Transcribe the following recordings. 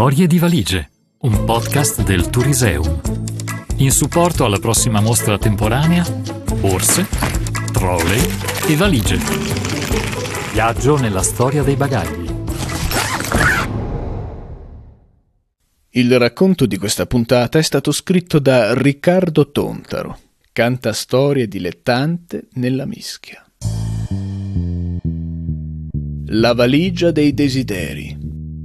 Storie di valigie, un podcast del Turiseum. In supporto alla prossima mostra temporanea, borse, trolley e valigie. Viaggio nella storia dei bagagli. Il racconto di questa puntata è stato scritto da Riccardo Tontaro, cantastorie dilettante nella mischia. La valigia dei desideri.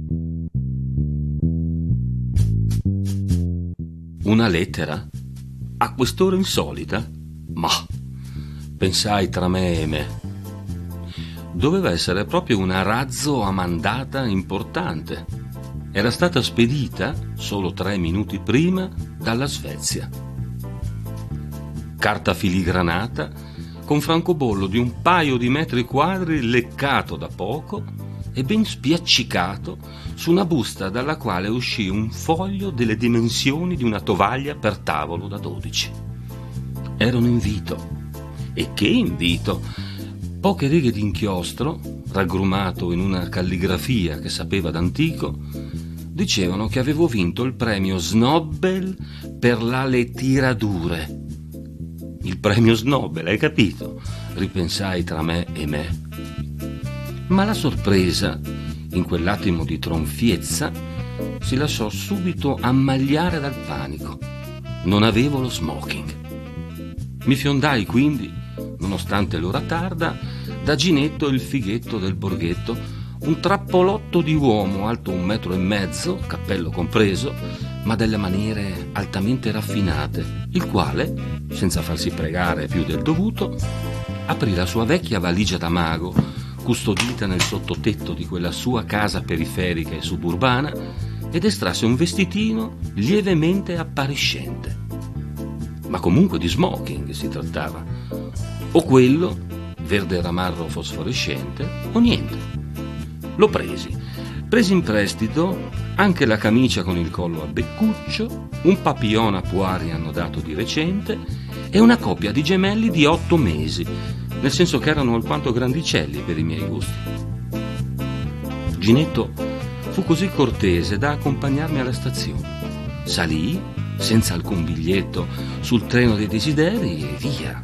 Una lettera? A quest'ora insolita? Ma, pensai tra me e me. Doveva essere proprio una razzo a mandata importante. Era stata spedita, solo 3 minuti prima, dalla Svezia. Carta filigranata, con francobollo di un paio di metri quadri leccato da poco e ben spiaccicato su una busta dalla quale uscì un foglio delle dimensioni di una tovaglia per tavolo da 12. Era un invito. E che invito! Poche righe di inchiostro, raggrumato in una calligrafia che sapeva d'antico, dicevano che avevo vinto il premio Snobel per la letterature. Il premio Snobel, hai capito? Ripensai tra me e me. Ma la sorpresa, in quell'attimo di tronfiezza, si lasciò subito ammagliare dal panico. Non avevo lo smoking. Mi fiondai quindi, nonostante l'ora tarda, da Ginetto il fighetto del borghetto, un trappolotto di uomo alto 1,5 metri, cappello compreso, ma delle maniere altamente raffinate, il quale, senza farsi pregare più del dovuto, aprì la sua vecchia valigia da mago, custodita nel sottotetto di quella sua casa periferica e suburbana, ed estrasse un vestitino lievemente appariscente. Ma comunque di smoking si trattava. O quello, verde ramarro fosforescente, o niente. Lo presi in prestito anche la camicia con il collo a beccuccio, un papillon a poiri annodato di recente e una coppia di gemelli di 8 mesi, nel senso che erano alquanto grandicelli per i miei gusti. Ginetto fu così cortese da accompagnarmi alla stazione. Salii, senza alcun biglietto, sul treno dei desideri e via.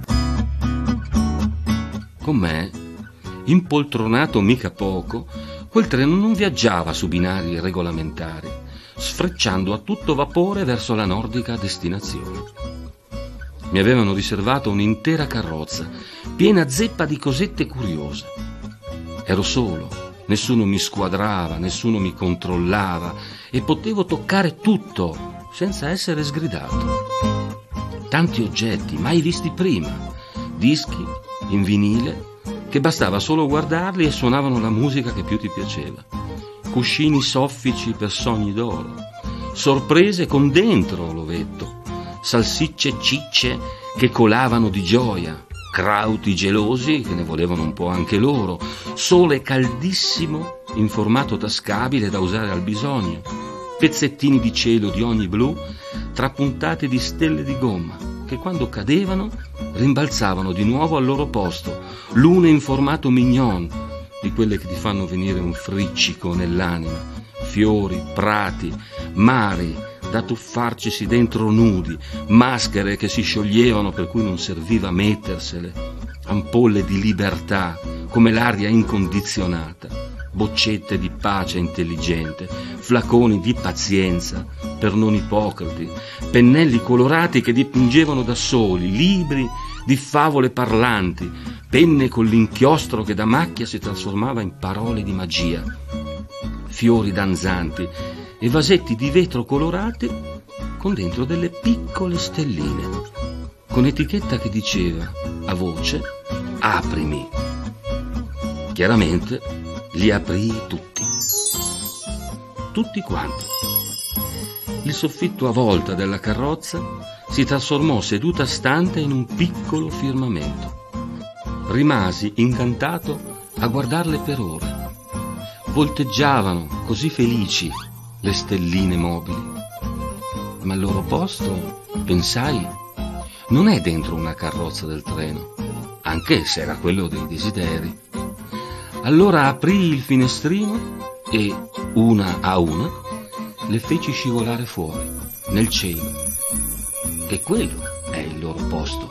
Con me, impoltronato mica poco, quel treno non viaggiava su binari regolamentari, sfrecciando a tutto vapore verso la nordica destinazione. Mi avevano riservato un'intera carrozza, piena zeppa di cosette curiose. Ero solo, nessuno mi squadrava, nessuno mi controllava e potevo toccare tutto senza essere sgridato. Tanti oggetti mai visti prima, dischi in vinile, che bastava solo guardarli e suonavano la musica che più ti piaceva. Cuscini soffici per sogni d'oro, sorprese con dentro l'ovetto, salsicce cicce che colavano di gioia, crauti gelosi che ne volevano un po' anche loro, sole caldissimo in formato tascabile da usare al bisogno, pezzettini di cielo di ogni blu trapuntati di stelle di gomma che quando cadevano rimbalzavano di nuovo al loro posto, l'une in formato mignon, di quelle che ti fanno venire un friccico nell'anima, fiori, prati, mari da tuffarcisi dentro nudi, maschere che si scioglievano per cui non serviva mettersele, ampolle di libertà come l'aria incondizionata, boccette di pace intelligente, flaconi di pazienza per non ipocriti, pennelli colorati che dipingevano da soli, libri di favole parlanti, penne con l'inchiostro che da macchia si trasformava in parole di magia, fiori danzanti e vasetti di vetro colorati con dentro delle piccole stelline, con etichetta che diceva a voce «Aprimi». Chiaramente li aprii tutti quanti. Il soffitto a volta della carrozza si trasformò seduta stante in un piccolo firmamento. Rimasi incantato a guardarle per ore. Volteggiavano così felici le stelline mobili. Ma al loro posto, pensai, non è dentro una carrozza del treno, anche se era quello dei desideri. Allora aprii il finestrino e, una a una, le feci scivolare fuori, nel cielo, che quello è il loro posto.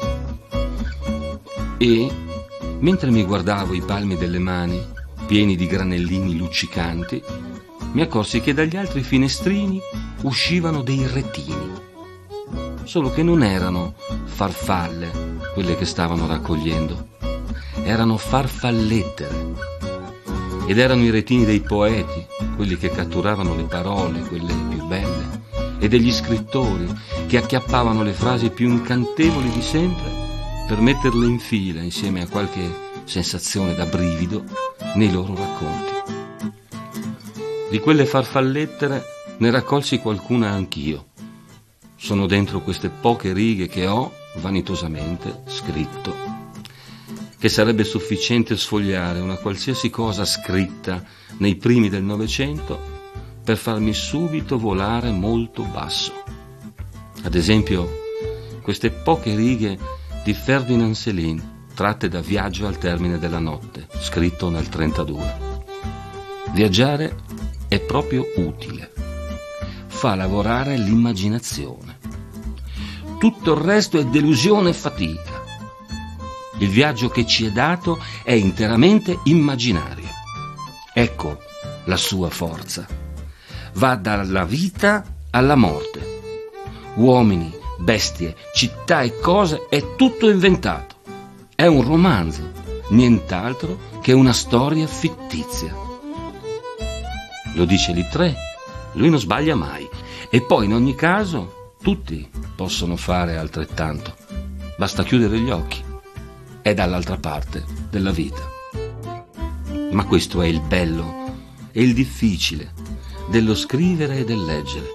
E, mentre mi guardavo i palmi delle mani, pieni di granellini luccicanti, mi accorsi che dagli altri finestrini uscivano dei retini, solo che non erano farfalle quelle che stavano raccogliendo, erano farfallettere, ed erano i retini dei poeti, quelli che catturavano le parole, quelle più belle, e degli scrittori che acchiappavano le frasi più incantevoli di sempre per metterle in fila insieme a qualche sensazione da brivido nei loro racconti. Di quelle farfallettere ne raccolsi qualcuna anch'io. Sono dentro queste poche righe che ho vanitosamente scritto, che sarebbe sufficiente sfogliare una qualsiasi cosa scritta nei primi del Novecento per farmi subito volare molto basso. Ad esempio, queste poche righe di Ferdinand Céline, tratte da Viaggio al termine della notte, scritto nel 1932. Viaggiare è proprio utile, fa lavorare l'immaginazione. Tutto il resto è delusione e fatica. Il viaggio che ci è dato è interamente immaginario. Ecco la sua forza. Va dalla vita alla morte. Uomini, bestie, città e cose, è tutto inventato. È un romanzo, nient'altro che una storia fittizia. Lo dice Littré, lui non sbaglia mai. E poi in ogni caso tutti possono fare altrettanto. Basta chiudere gli occhi. È dall'altra parte della vita. Ma questo è il bello e il difficile dello scrivere e del leggere.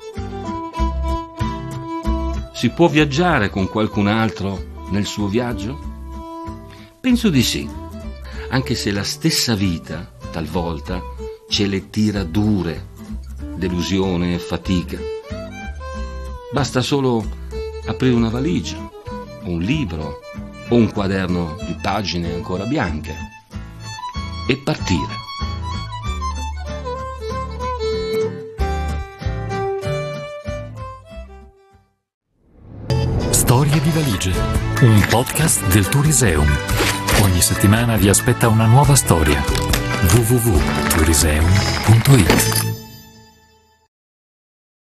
Si può viaggiare con qualcun altro nel suo viaggio? Penso di sì, anche se la stessa vita, talvolta, ce le tira dure, delusione e fatica. Basta solo aprire una valigia, un libro o un quaderno di pagine ancora bianche e partire. Storie di valigie, un podcast del Turiseum. Ogni settimana vi aspetta una nuova storia. www.turiseum.it